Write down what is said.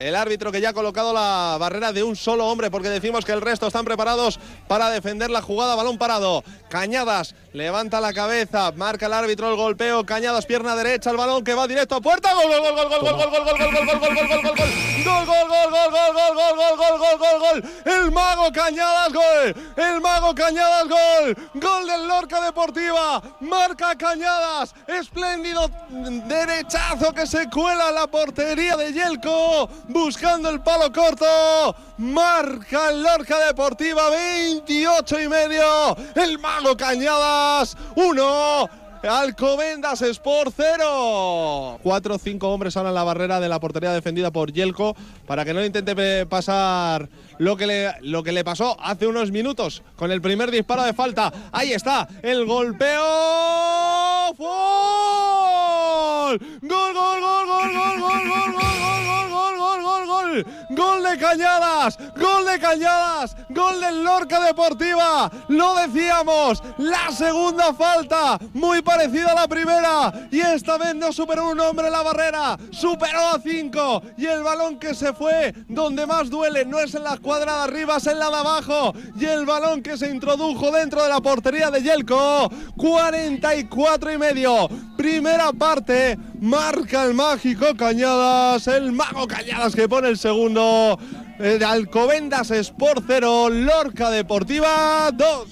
El árbitro que ya ha colocado la barrera de un solo hombre, porque decimos que el resto están preparados para defender la jugada. Balón parado. Cañadas levanta la cabeza, marca el árbitro el golpeo. Cañadas, pierna derecha, el balón que va directo a puerta. Gol, gol, gol, gol, gol, gol, gol, gol, gol, gol, gol, gol, gol, gol, gol, gol, gol, gol. El mago Cañadas, gol. El mago Cañadas, gol. Gol del Lorca Deportiva. Marca Cañadas. Espléndido derechazo que se cuela en la portería de Yelko. Buscando el palo corto, marca el Lorca Deportiva, 28,5. El mago Cañadas, 1. Alcobendas Sport 0. 4 o 5 hombres ahora en la barrera de la portería defendida por Yelko para que no le intente pasar lo que le pasó hace unos minutos con el primer disparo de falta. Ahí está el golpeo. ¡Gol! ¡Gol, gol, gol, gol, gol, gol, gol, gol! Gol de Cañadas, gol de Cañadas, gol del Lorca Deportiva. Lo decíamos, la segunda falta, muy parecida a la primera, y esta vez no superó un hombre en la barrera, superó a 5, y el balón que se fue donde más duele no es en la escuadra de arriba, es en la de abajo, y el balón que se introdujo dentro de la portería de Yelko. 44,5. Primera parte, marca el mágico Cañadas, el mago Cañadas que pone el segundo. Alcobendas Sport 0, Lorca Deportiva 2.